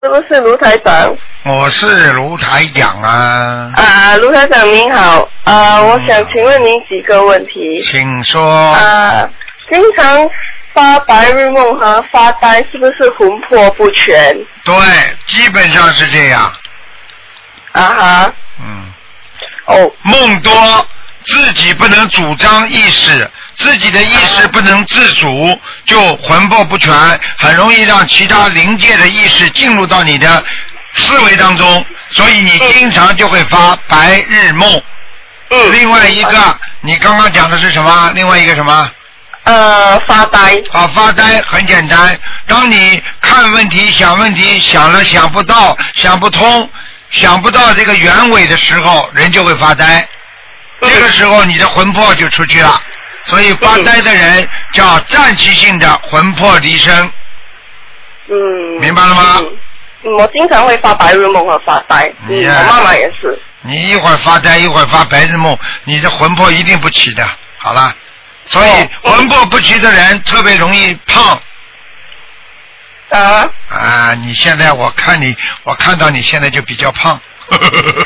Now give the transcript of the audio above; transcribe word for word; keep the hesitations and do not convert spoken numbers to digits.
是不是卢台长？ 我是卢台长啊。 啊，卢台长您好，啊、嗯，我想请问您几个问题。 请说。 啊，经常发白日梦和发呆，是不是魂魄不全？ 对，基本上是这样。 啊哈。 嗯。 哦。 梦多，自己不能主张意识，自己的意识不能自主，就魂魄不全，很容易让其他灵界的意识进入到你的思维当中，所以你经常就会发白日梦。 嗯。 另外一个，嗯、你刚刚讲的是什么？另外一个什么？ 呃，发呆。 啊，发呆很简单。当你看问题、想问题，想了想不到、想不通、想不到这个原委的时候，人就会发呆。这个时候你的魂魄就出去了，所以发呆的人叫暂期性的魂魄离身。 嗯。 明白了吗？ 嗯，我经常会发白日梦和发呆，嗯，我妈妈也是。 你一会儿发呆，一会儿发白日梦，你的魂魄一定不齐的。好了，所以魂魄不齐的人特别容易胖。 啊。 啊，你现在我看你，我看到你现在就比较胖。